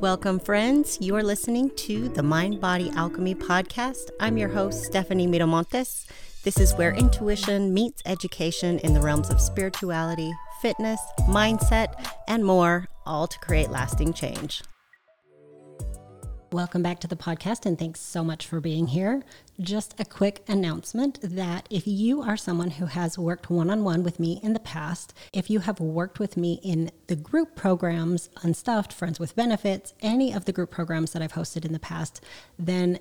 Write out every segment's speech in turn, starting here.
Welcome, friends. You are listening to the Mind Body Alchemy podcast. I'm your host, Stephanie Miramontes. This is where intuition meets education in the realms of spirituality, fitness, mindset, and more, all to create lasting change. Welcome back to the podcast, and thanks so much for being here. Just a quick announcement that if you are someone who has worked one-on-one with me in the past, if you have worked with me in the group programs, Unstuffed, Friends with Benefits, any of the group programs that I've hosted in the past, then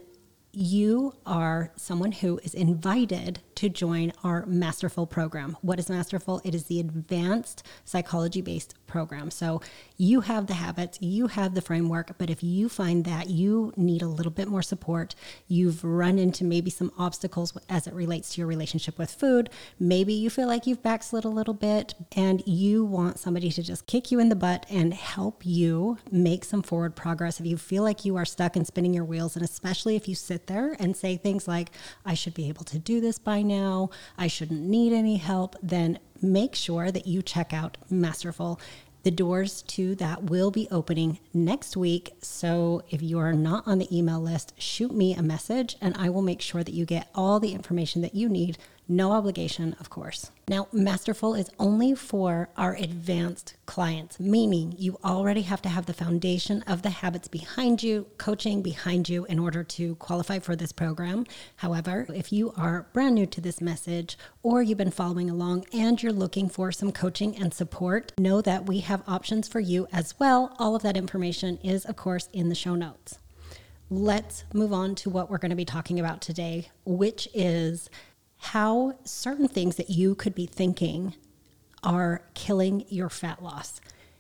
you are someone who is invited to join our Masterful program. What is Masterful? It is the advanced psychology-based program. So you have the habits, you have the framework, but if you find that you need a little bit more support, you've run into maybe some obstacles as it relates to your relationship with food, maybe you feel like you've backslid a little bit and you want somebody to just kick you in the butt and help you make some forward progress. If you feel like you are stuck and spinning your wheels, and especially if you sit there and say things like, I should be able to do this by now, I shouldn't need any help, then make sure that you check out Masterful. The doors to that will be opening next week. So if you are not on the email list, shoot me a message and I will make sure that you get all the information that you need. No obligation, of course. Now, Masterful is only for our advanced clients, meaning you already have to have the foundation of the habits behind you, coaching behind you in order to qualify for this program. However, if you are brand new to this message or you've been following along and you're looking for some coaching and support, know that we have options for you as well. All of that information is, of course, in the show notes. Let's move on to what we're going to be talking about today, which is how certain things that you could be thinking are killing your fat loss.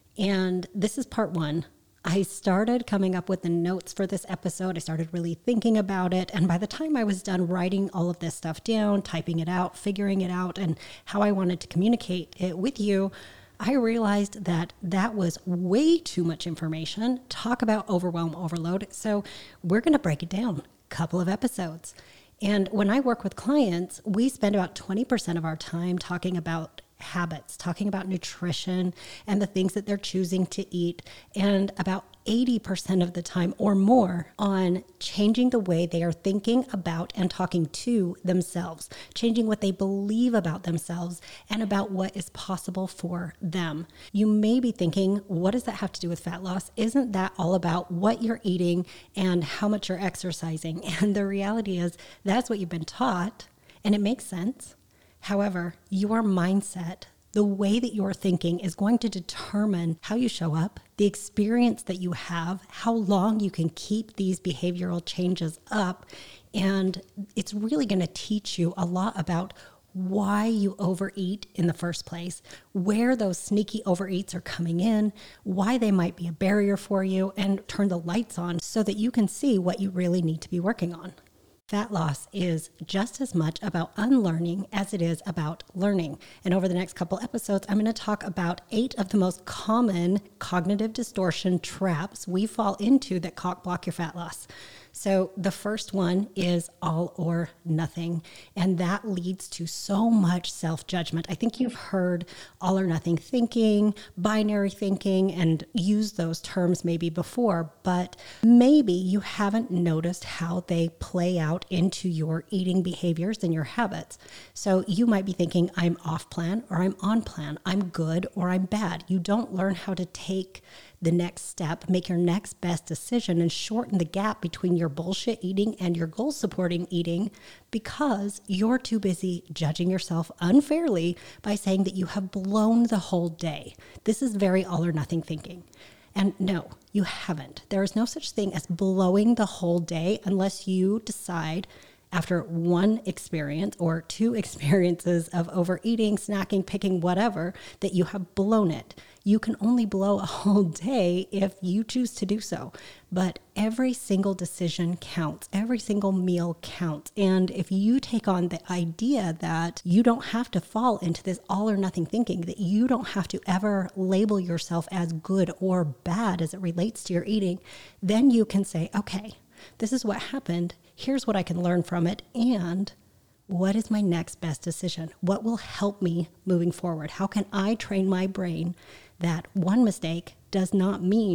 And this is part one. I started coming up with the notes for this episode. I started really thinking about it. And by the time I was done writing all of this stuff down, typing it out, figuring it out, and how I wanted to communicate it with you, I realized that that was way too much information. Talk about overwhelm, overload. So we're going to break it down, a couple of episodes. And when I work with clients, we spend about 20% of our time talking about habits, talking about nutrition and the things that they're choosing to eat, and about 80% of the time or more on changing the way they are thinking about and talking to themselves, changing what they believe about themselves and about what is possible for them. You may be thinking, what does that have to do with fat loss? Isn't that all about what you're eating and how much you're exercising? And the reality is that's what you've been taught, and it makes sense. However, your mindset, the way that you're thinking is going to determine how you show up, the experience that you have, how long you can keep these behavioral changes up. And it's really going to teach you a lot about why you overeat in the first place, where those sneaky overeats are coming in, why they might be a barrier for you, and turn the lights on so that you can see what you really need to be working on. Fat loss is just as much about unlearning as it is about learning. And over the next couple episodes, I'm going to talk about 8 of the most common cognitive distortion traps we fall into that block your fat loss. So the first one is all or nothing, and that leads to so much self-judgment. I think you've heard all or nothing thinking, binary thinking, and used those terms maybe before, but maybe you haven't noticed how they play out into your eating behaviors and your habits. So you might be thinking, I'm off plan or I'm on plan, I'm good or I'm bad. You don't learn how to take the next step, make your next best decision, and shorten the gap between your bullshit eating and your goal supporting eating because you're too busy judging yourself unfairly by saying that you have blown the whole day. This is very all or nothing thinking. And no, you haven't. There is no such thing as blowing the whole day unless you decide after one experience or 2 experiences of overeating, snacking, picking, whatever, that you have blown it. You can only blow a whole day if you choose to do so. But every single decision counts. Every single meal counts. And if you take on the idea that you don't have to fall into this all or nothing thinking, that you don't have to ever label yourself as good or bad as it relates to your eating, then you can say, okay, this is what happened. Here's what I can learn from it. And what is my next best decision? What will help me moving forward? How can I train my brain that one mistake does not mean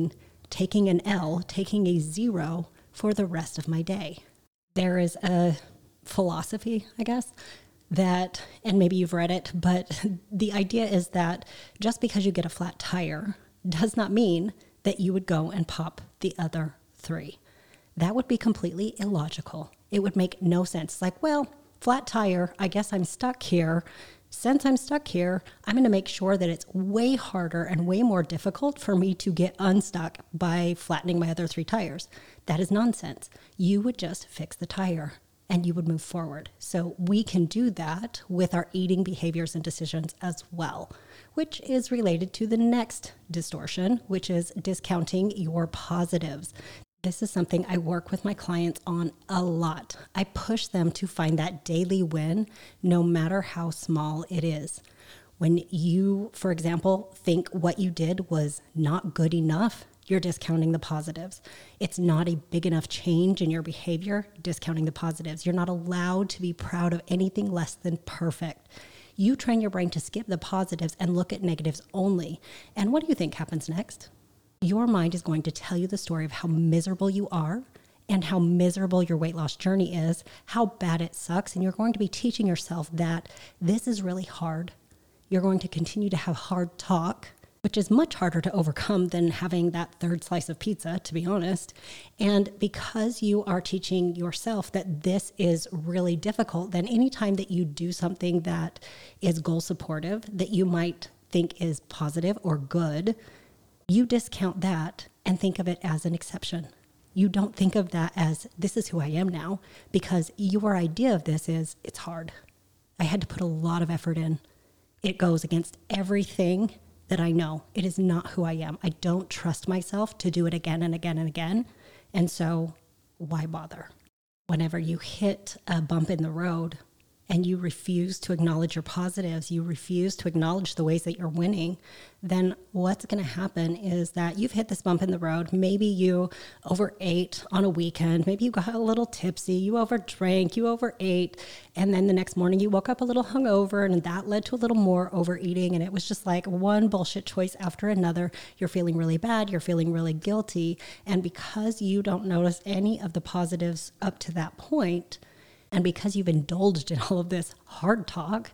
taking an L, taking a 0 for the rest of my day. There is a philosophy, I guess, that, and maybe you've read it, but the idea is that just because you get a flat tire does not mean that you would go and pop the other 3. That would be completely illogical. It would make no sense. It's like, well, flat tire, I guess I'm stuck here. Since I'm stuck here, I'm going to make sure that it's way harder and way more difficult for me to get unstuck by flattening my other 3 tires. That is nonsense. You would just fix the tire and you would move forward. So we can do that with our eating behaviors and decisions as well, which is related to the next distortion, which is discounting your positives. This is something I work with my clients on a lot. I push them to find that daily win, no matter how small it is. When you, for example, think what you did was not good enough, you're discounting the positives. It's not a big enough change in your behavior, discounting the positives. You're not allowed to be proud of anything less than perfect. You train your brain to skip the positives and look at negatives only. And what do you think happens next? Your mind is going to tell you the story of how miserable you are and how miserable your weight loss journey is, how bad it sucks. And you're going to be teaching yourself that this is really hard. You're going to continue to have hard talk, which is much harder to overcome than having that 3rd slice of pizza, to be honest. And because you are teaching yourself that this is really difficult, then anytime that you do something that is goal supportive, that you might think is positive or good, you discount that and think of it as an exception. You don't think of that as, this is who I am now, because your idea of this is, it's hard. I had to put a lot of effort in. It goes against everything that I know. It is not who I am. I don't trust myself to do it again and again and again. And so why bother? Whenever you hit a bump in the road and you refuse to acknowledge your positives, you refuse to acknowledge the ways that you're winning, then what's going to happen is that you've hit this bump in the road. Maybe you overate on a weekend. Maybe you got a little tipsy. You overdrank. You overate. And then the next morning you woke up a little hungover, and that led to a little more overeating. And it was just like one bullshit choice after another. You're feeling really bad. You're feeling really guilty. And because you don't notice any of the positives up to that point, and because you've indulged in all of this hard talk,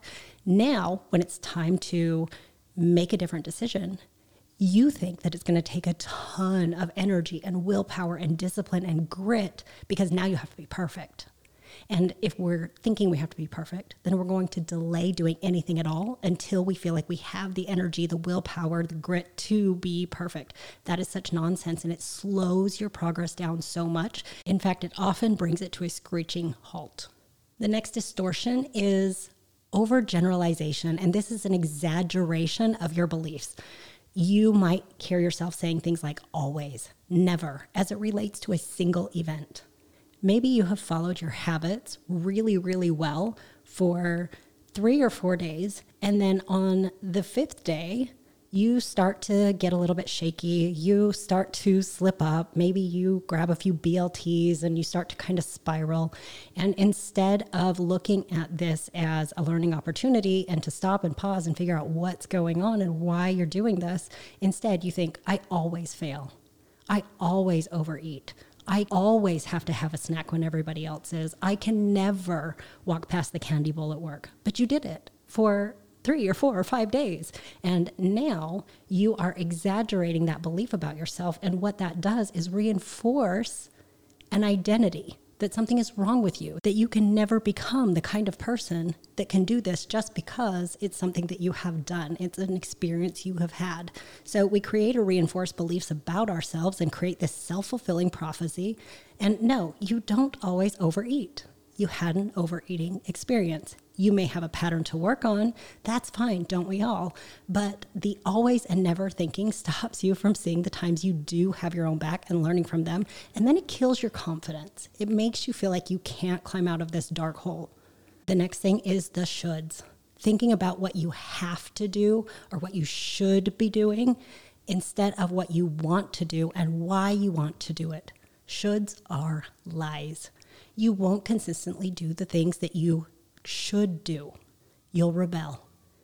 now when it's time to make a different decision, you think that it's going to take a ton of energy and willpower and discipline and grit because now you have to be perfect. And if we're thinking we have to be perfect, then we're going to delay doing anything at all until we feel like we have the energy, the willpower, the grit to be perfect. That is such nonsense, and it slows your progress down so much. In fact, it often brings it to a screeching halt. The next distortion is overgeneralization, and this is an exaggeration of your beliefs. You might hear yourself saying things like always, never, as it relates to a single event. Maybe you have followed your habits really, really well for 3 or 4 days. And then on the 5th day, you start to get a little bit shaky. You start to slip up. Maybe you grab a few BLTs and you start to kind of spiral. And instead of looking at this as a learning opportunity and to stop and pause and figure out what's going on and why you're doing this, instead you think, I always fail. I always overeat. I always have to have a snack when everybody else is. I can never walk past the candy bowl at work. But you did it for 3 or 4 or 5 days. And now you are exaggerating that belief about yourself. And what that does is reinforce an identity that something is wrong with you, that you can never become the kind of person that can do this just because it's something that you have done. It's an experience you have had. So we create or reinforce beliefs about ourselves and create this self-fulfilling prophecy. And no, you don't always overeat. You had an overeating experience. You may have a pattern to work on. That's fine, don't we all? But the always and never thinking stops you from seeing the times you do have your own back and learning from them. And then it kills your confidence. It makes you feel like you can't climb out of this dark hole. The next thing is the shoulds. Thinking about what you have to do or what you should be doing instead of what you want to do and why you want to do it. Shoulds are lies. You won't consistently do the things that you should do. You'll rebel.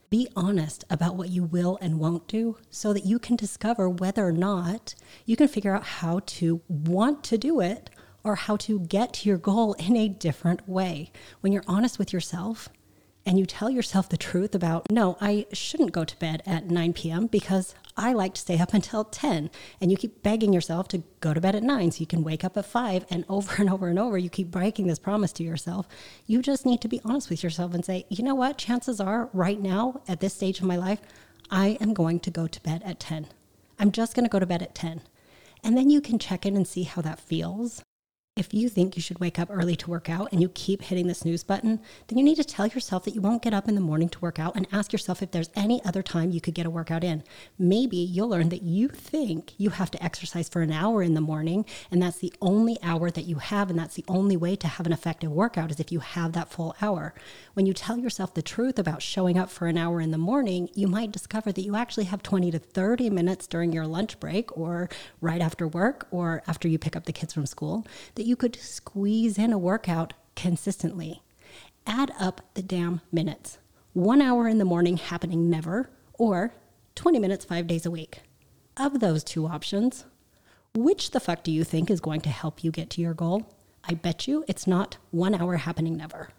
Be honest about what you will and won't do so that you can discover whether or not you can figure out how to want to do it or how to get to your goal in a different way. When you're honest with yourself and you tell yourself the truth about, no, I shouldn't go to bed at 9 p.m. because I like to stay up until 10. And you keep begging yourself to go to bed at 9 so you can wake up at 5. And over, you keep breaking this promise to yourself. You just need to be honest with yourself and say, you know what? Chances are right now at this stage of my life, I am going to go to bed at 10. I'm just going to go to bed at 10. And then you can check in and see how that feels. If you think you should wake up early to work out and you keep hitting the snooze button, then you need to tell yourself that you won't get up in the morning to work out and ask yourself if there's any other time you could get a workout in. Maybe you'll learn that you think you have to exercise for an hour in the morning and that's the only hour that you have, and that's the only way to have an effective workout is if you have that full hour. When you tell yourself the truth about showing up for an hour in the morning, you might discover that you actually have 20 to 30 minutes during your lunch break or right after work or after you pick up the kids from school that you could squeeze in a workout consistently. Add up the damn minutes. 1 hour in the morning happening never, or 20 minutes 5 days a week. Of those two options, which the fuck do you think is going to help you get to your goal? I bet you it's not 1 hour happening never.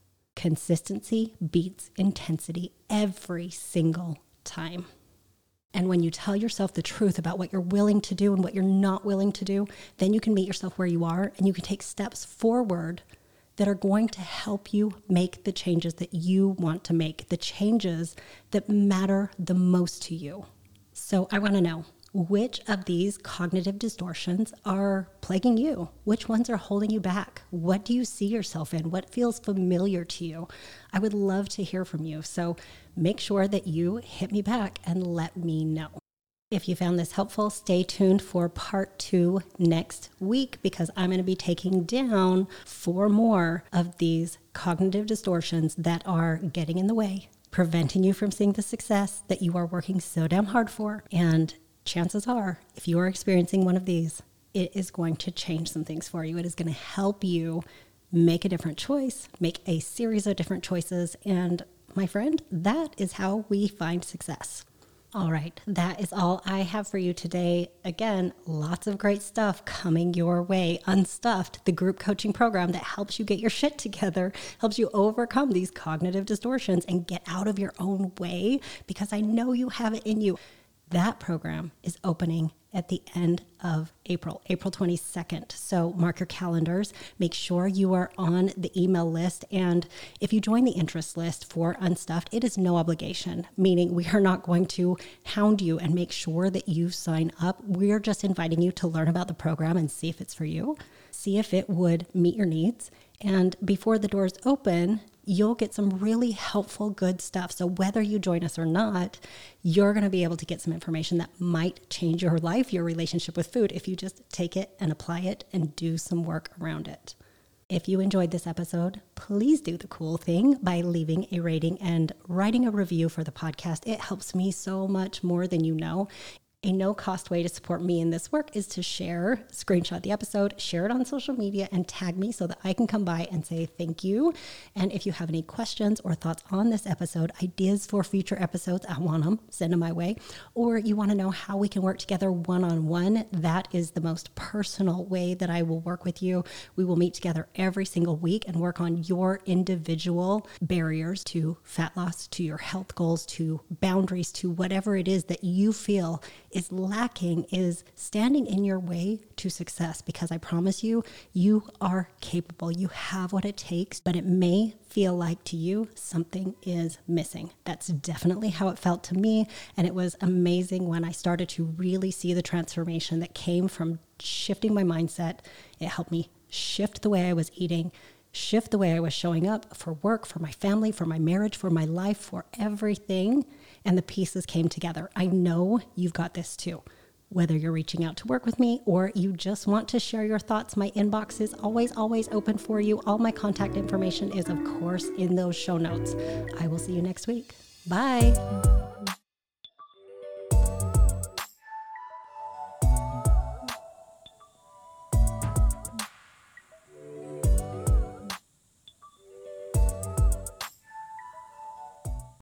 Consistency beats intensity every single time. And when you tell yourself the truth about what you're willing to do and what you're not willing to do, then you can meet yourself where you are and you can take steps forward that are going to help you make the changes that you want to make, the changes that matter the most to you. So I want to know, which of these cognitive distortions are plaguing you? Which ones are holding you back? What do you see yourself in? What feels familiar to you? I would love to hear from you. So make sure that you hit me back and let me know. If you found this helpful, stay tuned for part 2 next week because I'm going to be taking down 4 more of these cognitive distortions that are getting in the way, preventing you from seeing the success that you are working so damn hard for. And chances are, if you are experiencing one of these, it is going to change some things for you. It is going to help you make a different choice, make a series of different choices. And my friend, that is how we find success. All right, that is all I have for you today. Again, lots of great stuff coming your way. Unstuffed, the group coaching program that helps you get your shit together, helps you overcome these cognitive distortions and get out of your own way because I know you have it in you. That program is opening at the end of April 22nd. So mark your calendars. Make sure you are on the email list. And if you join the interest list for Unstuffed, it is no obligation, meaning we are not going to hound you and make sure that you sign up. We're just inviting you to learn about the program and see if it's for you, see if it would meet your needs. And before the doors open, you'll get some really helpful, good stuff. So whether you join us or not, you're going to be able to get some information that might change your life, your relationship with food, if you just take it and apply it and do some work around it. If you enjoyed this episode, please do the cool thing by leaving a rating and writing a review for the podcast. It helps me so much more than you know. A no-cost way to support me in this work is to screenshot the episode, share it on social media, and tag me so that I can come by and say thank you. And if you have any questions or thoughts on this episode, ideas for future episodes, I want them, send them my way. Or you want to know how we can work together one-on-one, that is the most personal way that I will work with you. We will meet together every single week and work on your individual barriers to fat loss, to your health goals, to boundaries, to whatever it is that you feel is lacking, is standing in your way to success, because I promise you, you are capable. You have what it takes, but it may feel like to you something is missing. That's definitely how it felt to me. And it was amazing when I started to really see the transformation that came from shifting my mindset. It helped me shift the way I was eating, shift the way I was showing up for work, for my family, for my marriage, for my life, for everything. And the pieces came together. I know you've got this too. Whether you're reaching out to work with me or you just want to share your thoughts, my inbox is always open for you. All my contact information is, of course, in those show notes. I will see you next week. Bye.